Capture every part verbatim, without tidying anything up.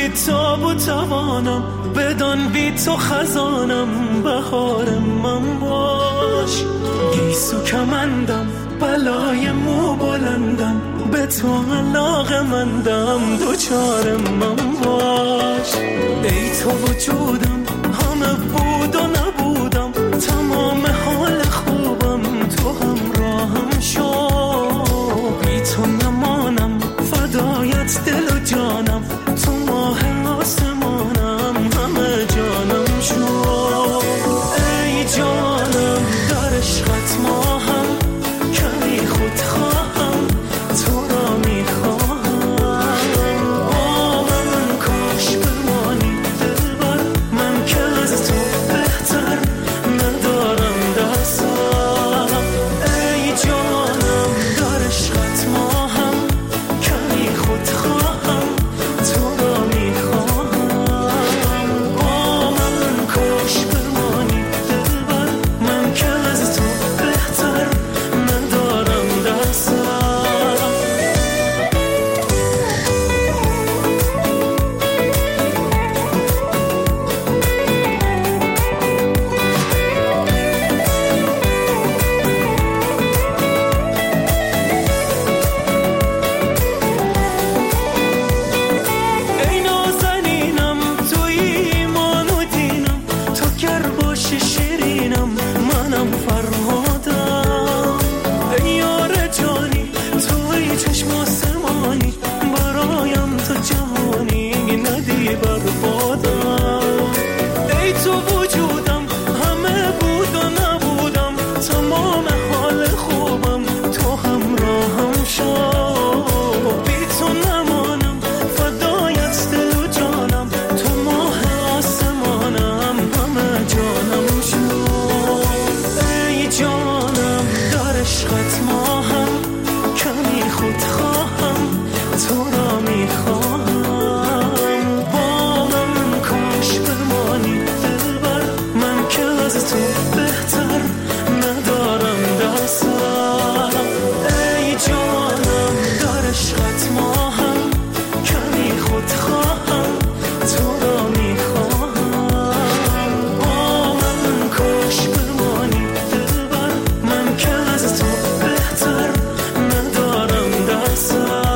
بی تو بو توانم، بدان بی تو خزانم، بهار من باش. گیسو کمندم بلای مو بلندم، به تو علاقه مندم، دوچار من باش. ای تو وجودم همه بود و نبودم، تمام حال خوبم تو همراهم شو. بی تو نمانم فدایت دل و جانم، تو ماه آسمانم همه جانم شو. ای جانم در عشقت ماهم، کمی خود خواهم تو را میخواهم. با من کاش بمانی دلبر، من که از تو بهتر ندارم دستم. ای جانم در عشقت ماهم، کمی خود خواهم تو را میخواهم. با من کاش بمانی دلبر، من که از تو بهتر ندارم دستم. ای نازنینم توی ایمان و دینم، تو گر باشی شیرینم منم فرهادم. ای یار جانی توی چشم آسمانی، برایم تو جهانی ندی بربادم. ای تو وجودم همه بود و نبودم، تمام حال خوبم تو همراهم شو. بی تو نمانم فدایت دل و جانم، تو ماه آسمانم همه جانم شو. ای جانم در عشقت ماهم، کمی خود خواهم تو را میخواهم. با من کاش بمانی دلبر، من که از تو بهتر ندارم دستم. ای جانم در عشقت ماهم، کمی خود خواهم تو را میخواهم. با من کاش بمانی دلبر، من که از تو بهتر ندارم دستم.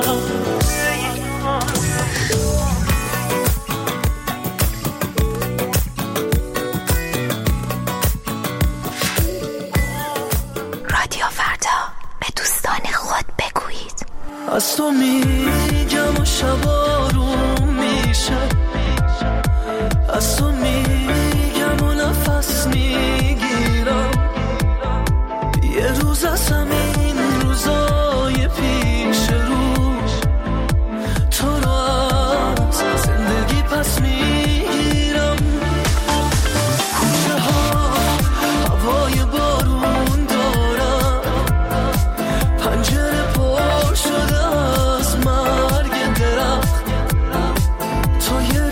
رادیو فردا، به دوستان خود بگویید. از تو میگم و شبا روم میشه، از تو میگم و نفس میگیرم. یه روز از همین روزای پیش رو، تو رو از زندگی پس میگیرم. کوچه ها هوای بارون دارم، پنجره پر شده از مرگ درخت. تو یه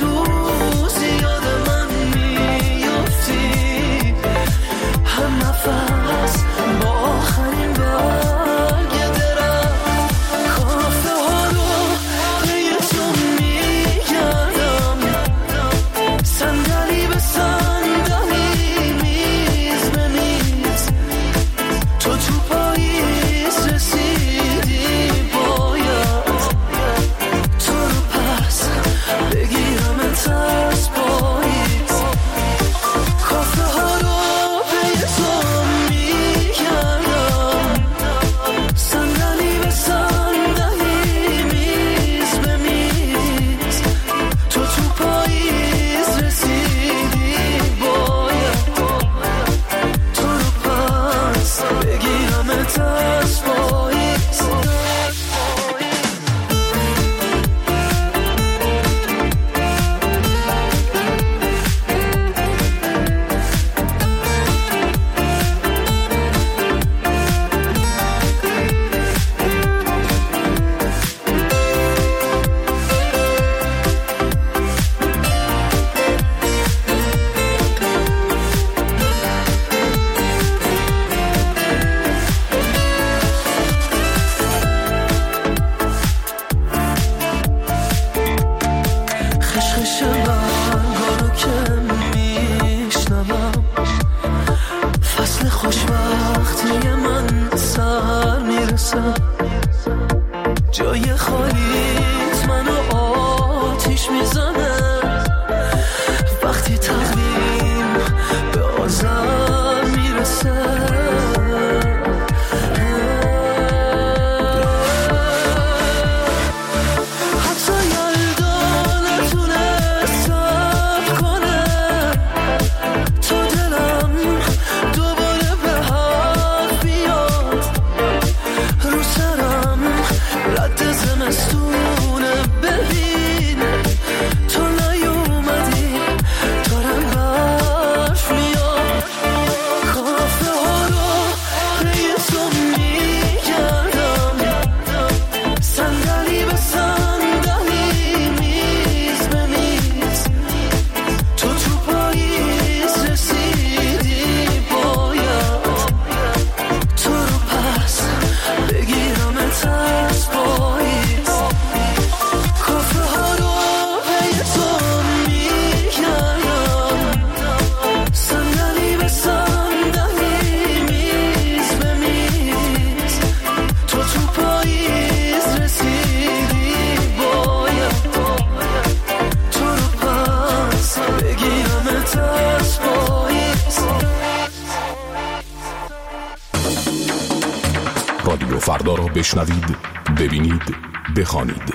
فردا را بشنوید، ببینید، بخوانید.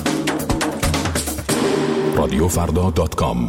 رادیو فردا دات کام.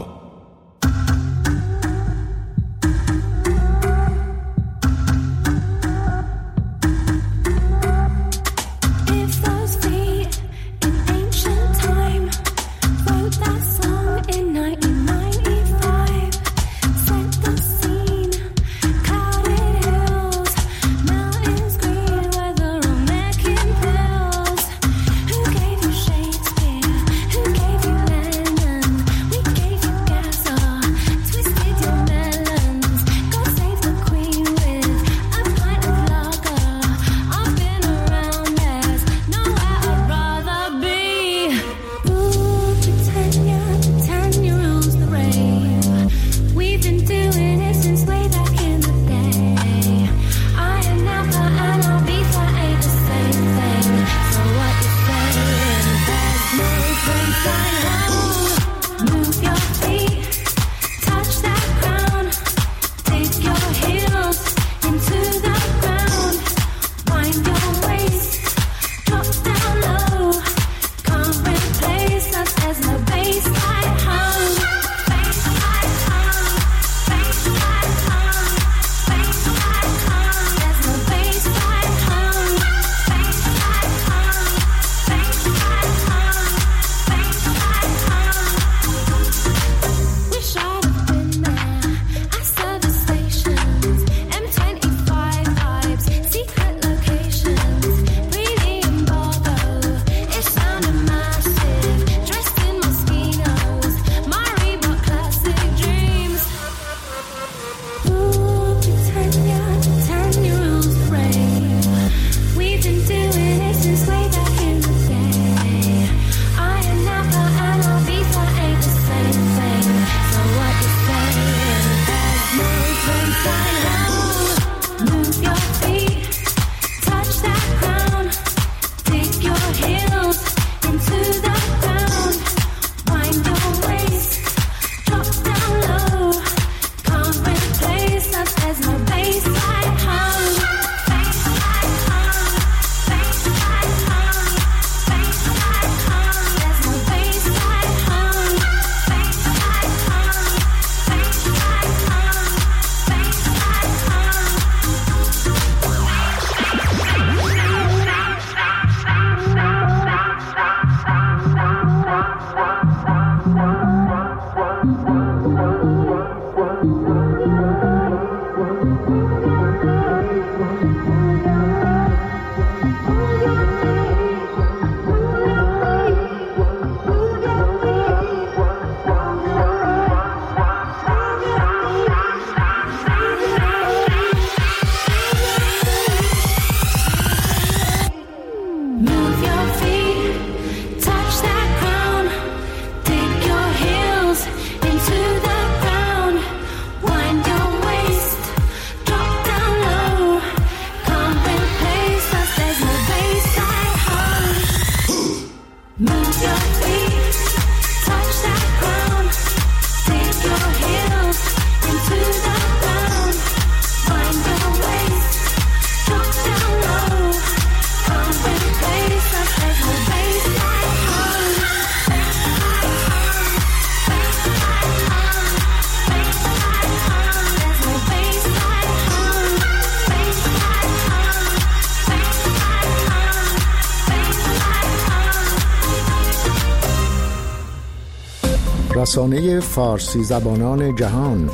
رسانه فارسی زبانان جهان،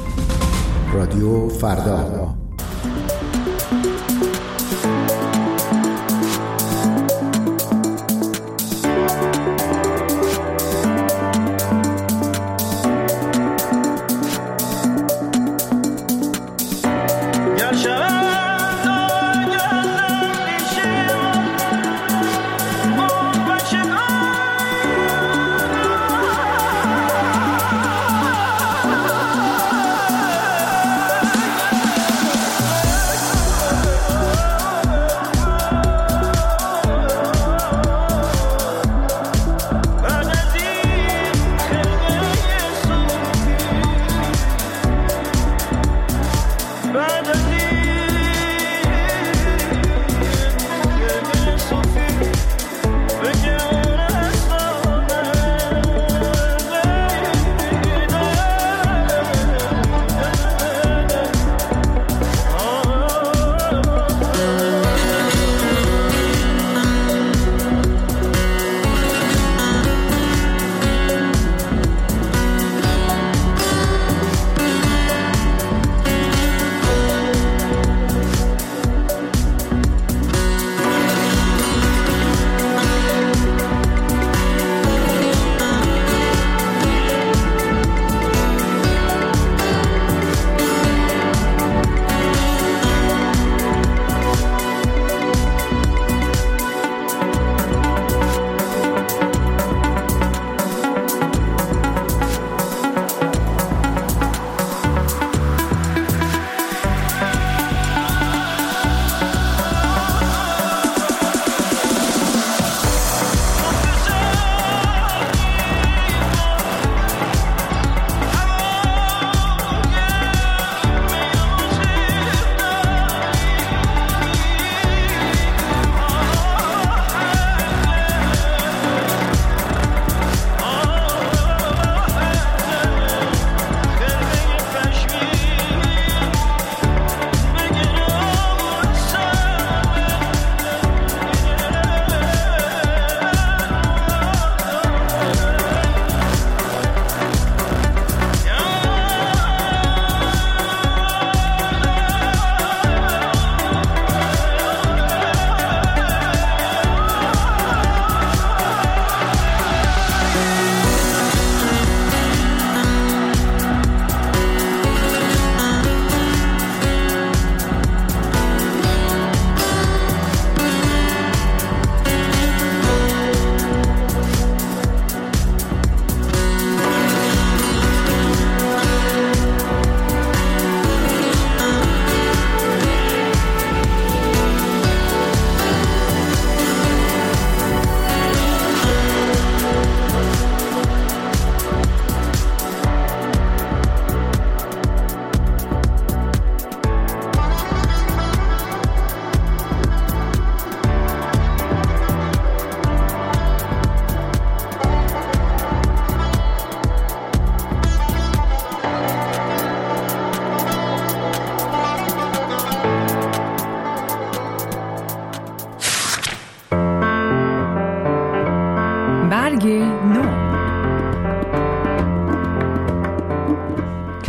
رادیو فردا.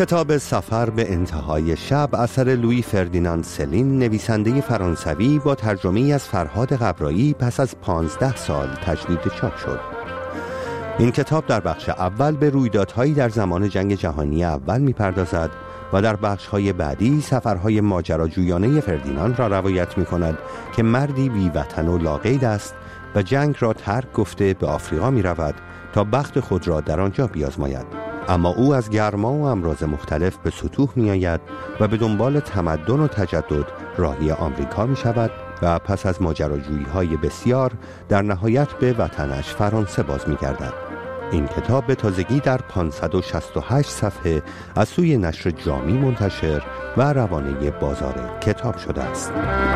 کتاب سفر به انتهای شب اثر لویی فردیناند سلین، نویسنده فرانسوی، با ترجمه از فرهاد قبرایی پس از پانزده سال تجدید چاپ شد. این کتاب در بخش اول به رویدادهایی در زمان جنگ جهانی اول می‌پردازد و در بخش‌های بعدی سفرهای ماجراجویانه فردیناند را روایت می‌کند که مردی بی وطن و لاقید است و جنگ را ترک گفته به آفریقا می‌رود تا بخت خود را در آنجا بیازماید. اما او از گرما و امراض مختلف به سطوح می‌آید و به دنبال تمدن و تجدد راهی آمریکا می‌شود و پس از ماجراجویی‌های بسیار در نهایت به وطنش فرانسه باز می‌گردد. این کتاب به تازگی در پانصد و شصت و هشت صفحه از سوی نشر جامی منتشر و روانه بازار کتاب شده است.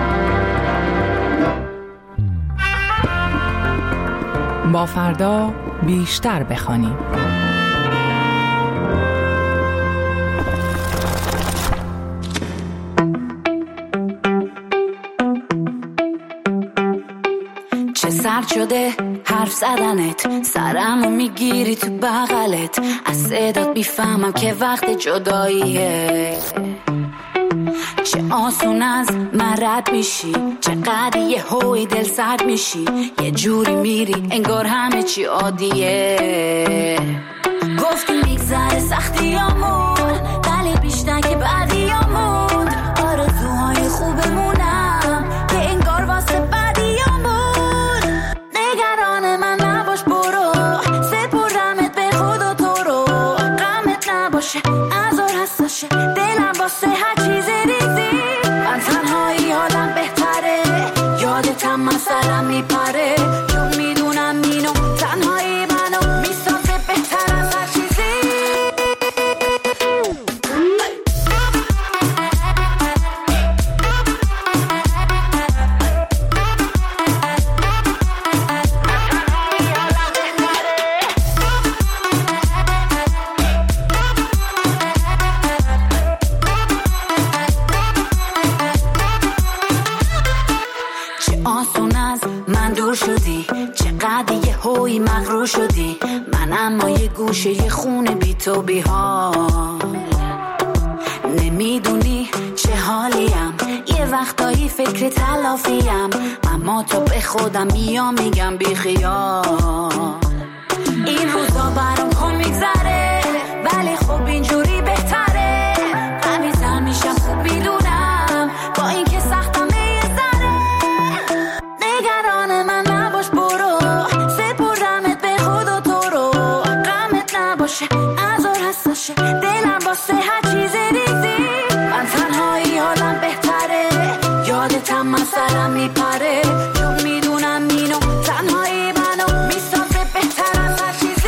با فردا بیشتر بخوانیم. چه سرد شده حرف زدنت، سرمو میگیری تو بغلت، از صدات میفهمم که وقت جداییه. چه آسون از من رد میشی، چقدر یه هوی دل سرد میشی، یه جوری میری انگار همه چی عادیه. گفتی میگذره سختیامون، ولی بیشتر که بعدیامون، آرزوهای خوبمونم که انگار واسه بعدیامون. نگران من نباش برو، سپردمت به خدا تو رو، غمت نباشه ازار حساشه دلم واسه هر چیز ریزی. من تنهایی حالم بهتره، یادتم من سرم میپره، چون میدونم اینو تنهایی منو میسازه بهتر از هر چیزی. چقدر یه هوی مغرور شدی، من اما یه گوشه یه خونه بی تو بی حال. نمیدونی چه حالیم، یه وقتایی فکر تلافیم، اما تو به خودم میام میگم بی خیال. این روزا برام کن میگذره، ولی خب اینجوری بهتره. قمیزم میشم خوب میدونم، با این که سختم یه ذره. نگران من نباش برو، سپردمت به خدا تو رو، غمت نباشه ازار حساشه دلم واسه هر چیز ریزی. من تنهایی حالم بهتره، یادتم من سرم میپره، چون میدونم اینو تنهایی منو میسازه بهتر از هر چیزی.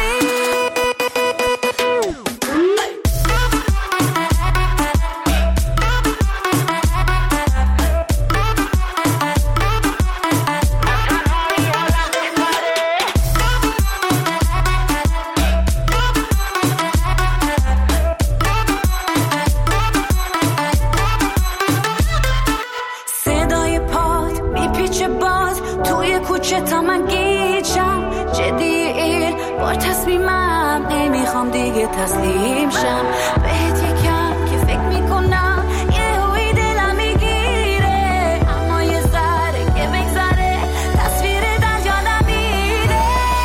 صدای پاد میپیچه باز توی کوچه تا من گیجم، جدی این بار تصمیمم، نمیخوام دیگه تسلیم شم بهت یکم که فکر میکنم یه هوی دلم میگیره، اما یه ذره که بگذره تصویر در یادم میره.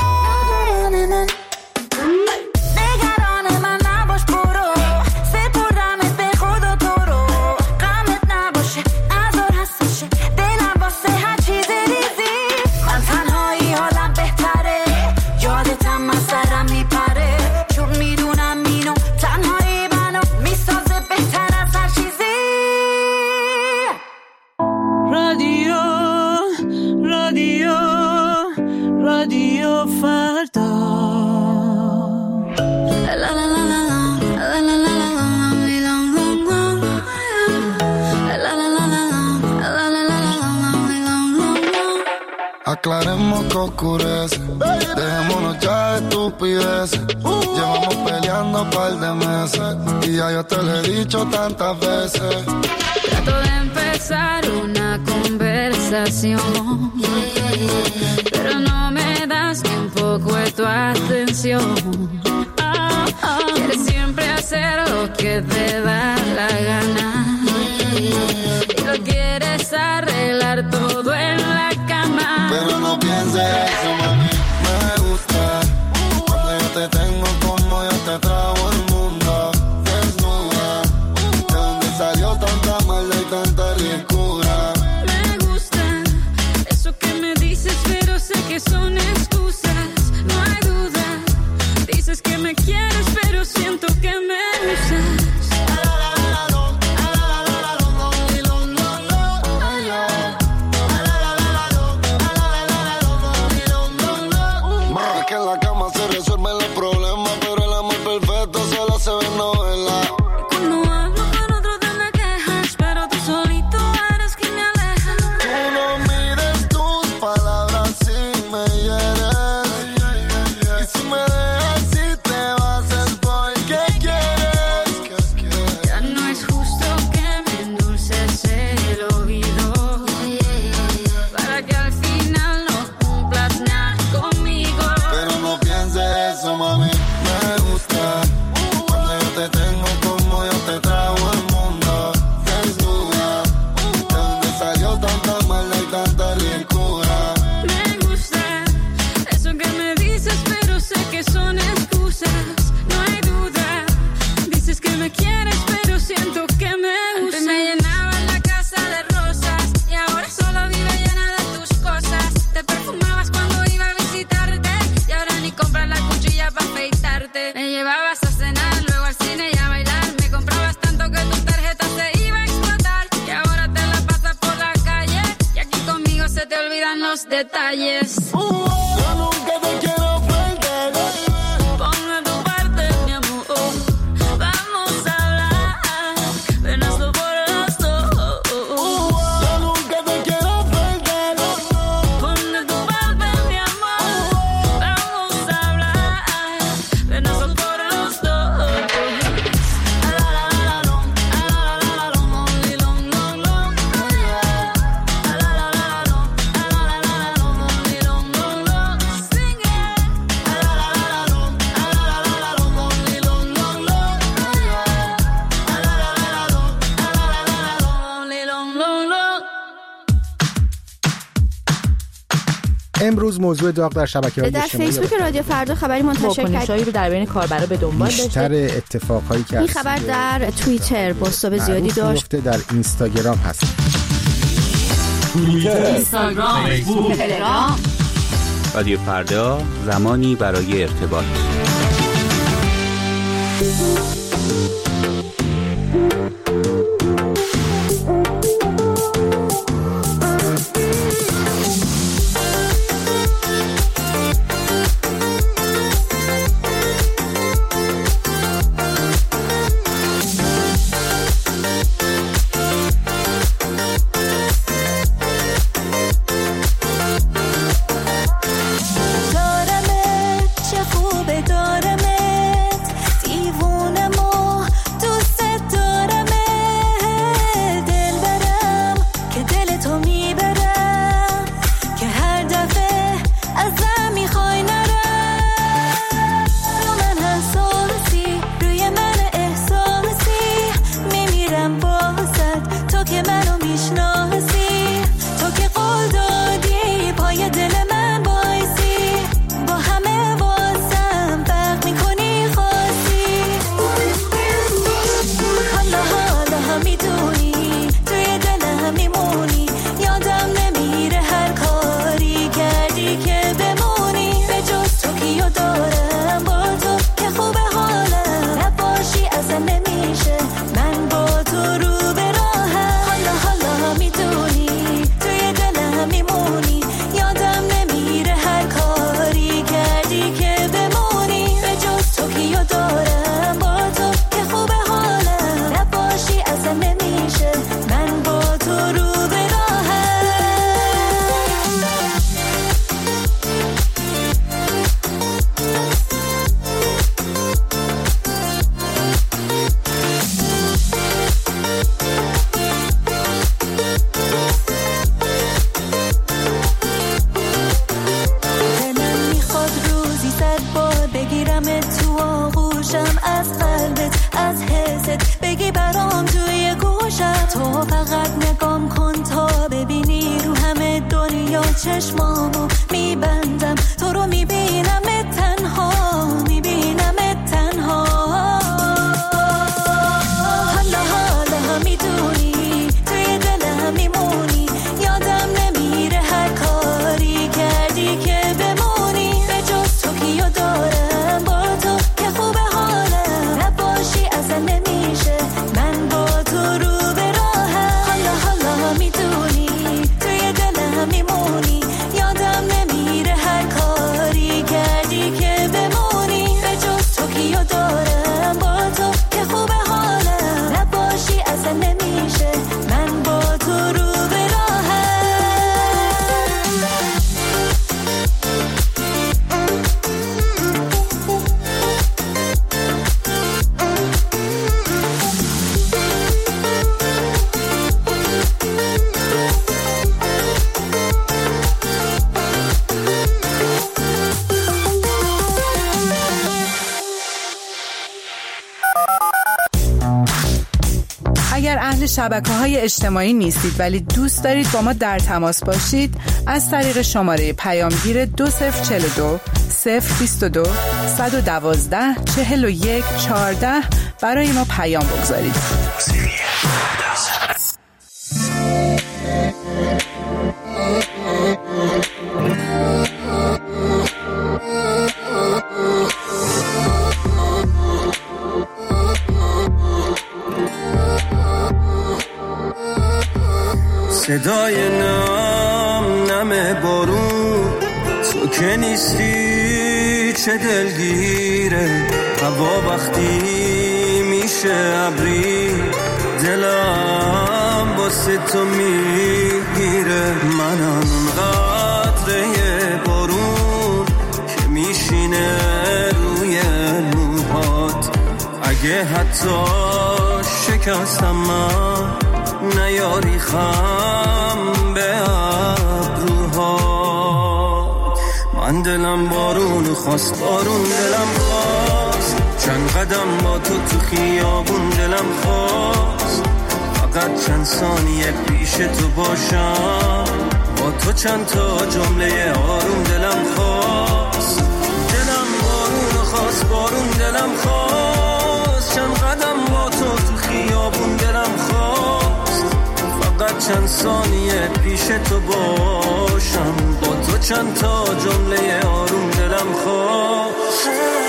نگران من نباش برو، سپردمت به خدا تو رو، غمت نباشه ازار حساشه دلم واسه هر چیز ریزی. من تنهایی حالم بهتره، یادتم من سرم میپره، چون میدونم اینو تنهایی منو میسازه بهتر از هر چیزی. رادیو رادیو رادیو فردا. Aclaremos que oscurece, dejémonos ya de estupideces. Llevamos peleando un par de meses y ya yo te lo he dicho tantas veces. Trato de empezar una conversación, pero no me das ni un poco de tu atención. Oh, oh. Quieres siempre hacer lo que te da la gana. Y lo quieres arreglar todo en la cama. Pero no pienses eso, mami. Me gusta cuando yo te tengo como yo te trago el mundo. Desnuda, de donde salió tanta maldad y tanta ricura. Me gusta eso que me dices, pero sé que son excusas. No hay duda. Dices que me quieres, pero siento que me usas. Detalles. Uh, yo nunca te quiero perder. Ponme tu parte, mi amor. Vamos a hablar. Ven, hazlo por los dos. Uh, yo nunca te quiero perder. Ponme tu parte, mi amor. Vamos a hablar. Ven, hazlo por los dos. امروز موضوع داغ در شبکه‌های در اجتماعی فیسبوک رادیو فردا خبری منتشر کرد. واکنش‌هایی رو در بین کاربرا به دنبال داشته. بیشتر اتفاقایی که این خبر در توییتر بازتاب زیادی داشت. در اینستاگرام هست. توییتر، اینستاگرام، فیسبوک، تلگرام. رادیو فردا، زمانی برای ارتباط. تو فقط نگام کن تا ببینی رو همه دنیا چشمامو میبندم، تو رو میبینم تنها، میبینم تنها. حالا حالا میدونی توی دلم میمونی، یادم نمیره هر کاری کردی که بمونی، به جز تو کیو دارم با تو که خوبه حالم، نباشی اصلا نمیشه من با تو رو به راهم. حالا حالا میدونی توی دلم میمونی، یادم نمیره هر کاری کردی که بمونی، به جز تو کیو دارم با تو که خوبه حالم، نباشی اصلا نمیشه من با تو رو به راهم. اگر اهل شبکه‌های اجتماعی نیستید ولی دوست دارید با ما در تماس باشید، از طریق شماره پیامگیر دو صفر چهل و دو صفر بیست و دو صد و دوازده چهل و یک چهارده برای ما پیام بگذارید. صدای نم نم بارون، تو که نیستی چه دلگیره، هوا وقتی میشه ابری، دلم واسه تو میگیره. منم قطره بارون که میشینه روی موهات، اگه حتی شکستم من نیاری خم به ابروها. من دلم بارون خواست، بارون دلم خواست، چند قدم با تو تو خیابون دلم خواست، فقط چند ثانیه پیش تو باشم، با تو چند تا جمله آروم دلم خواست. دلم بارون خواست، بارون دلم خواست، چند قدم با تو تو خیابون دلم خواست، فقط چند ثانیه پیش تو باشم، با تو چند تا جمله آروم دلم خواست.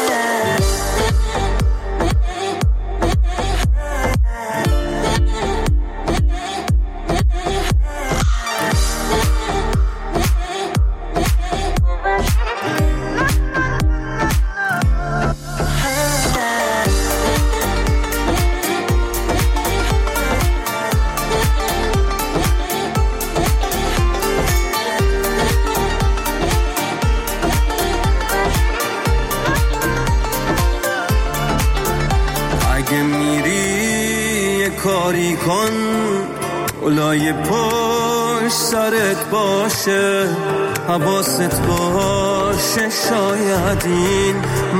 کاری کن اولای پشت سرت باشه، حواست باشه، شاید این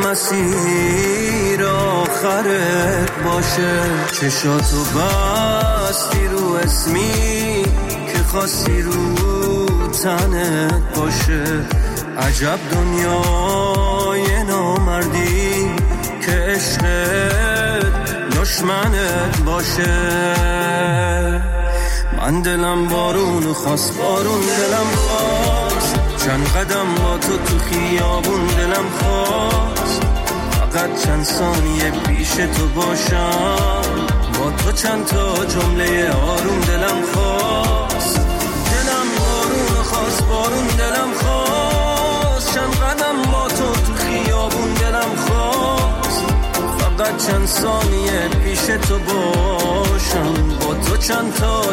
مسیر آخرت باشه. چشاتو بستی رو اسمی که خواستی رو تنت باشه، عجب دنیای نامردی که عشقت دشمنت باشه. من دلم بارون خواست، بارون دلم خواست، چند قدم با تو تو خیابون دلم خواست، فقط چند ثانیه پیش تو باشم، با تو چند تا جمله آروم دلم خواست. دلم بارون خواست، بارون دلم خواست، چند قدم با تو تو خیابون دلم خواست، فقط چند ثانیه پیش تو باشم، با تو چند تا